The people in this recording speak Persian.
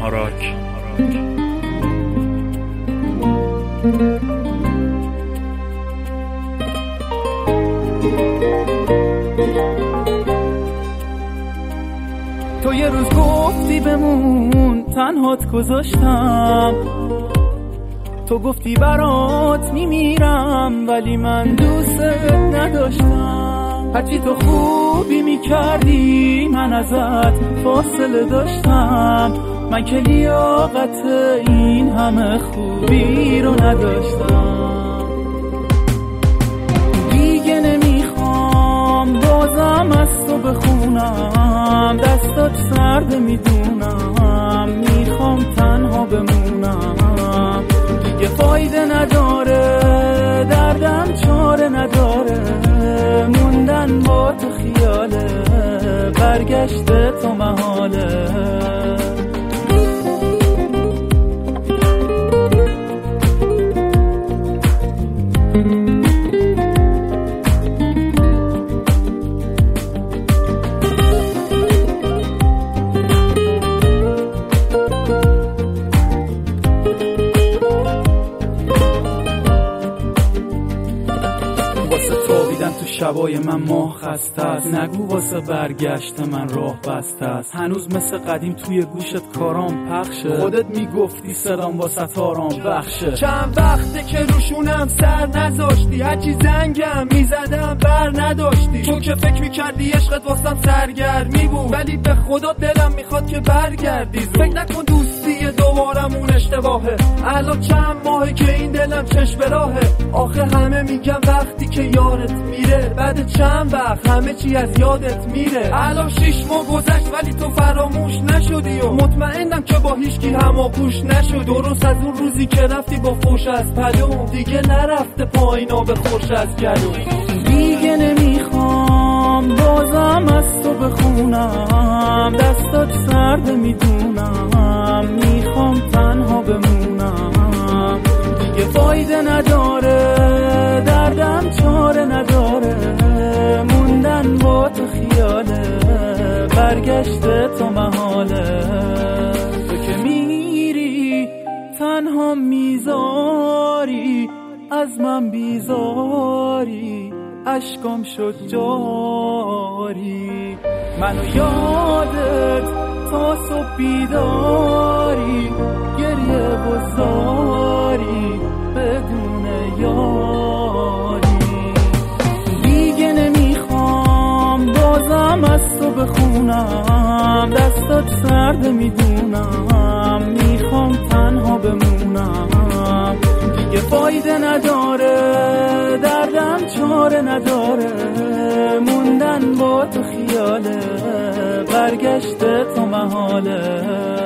راک. تو یه روز گفتی بمون تنهات گذاشتم، تو گفتی برات میمیرم ولی من دوست نداشتم. هرچی تو خوبی میکردی من ازت فاصله داشتم، من که لیاقت این همه خوبی رو نداشتم. دیگه نمیخوام بازم از تو بخونم، دستات سرد میدونم، میخوام تنها بمونم. دیگه فایده نداره دردم چاره نداره، موندن با تو خیاله، برگشت تو محاله. تو شبای من ماه خسته است، نگو واسه برگشت من راه بسته است. هنوز مثل قدیم توی گوشت کارام پخشه، خودت میگفتی صدام واسه آرام بخشه. چند وقته که روشونم سر نذاشتی، هرچی زنگم میزدم بر نداشتی. تو که فکر میکردی عشقت واسم سرگرمی بود، ولی به خدا دلم میخواد که برگردی زود. فکر نکن دوستی دوبارمون اشتباهه، الان چند ماهه که این دلم چشم به راهه. آخه همه میگم وقتی که یارت میره، بعد چند وقت همه چی از یادت میره. الان 6 ماه گذشت ولی تو فراموش نشدی و مطمئنم که با هیچکی هماگوش نشد. درست از اون روزی که رفتی با فوش از پلوم، دیگه نرفته پایینا به خوش از گلوم. دیگه نمیخوام بازم از تو بخونم، دستات سرد میدونم، میخوام تنها بمونم. دیگه فایده نداره دردم چاره نداره، موندن با تو خیاله، برگشت تو محاله. تو که میری تنها میذاری، از من بیزاری، اشکام شد جاری. منو یادت تا صبح بیداری، گریه و زاری بدون یاری. دیگه نمیخوام بازم از تو بخونم، دستات سرد میدونم، میخوام تنها بمونم. دیگه فایده نداره دردم چاره نداره، موندن با تو خیاله، برگشت تو محاله.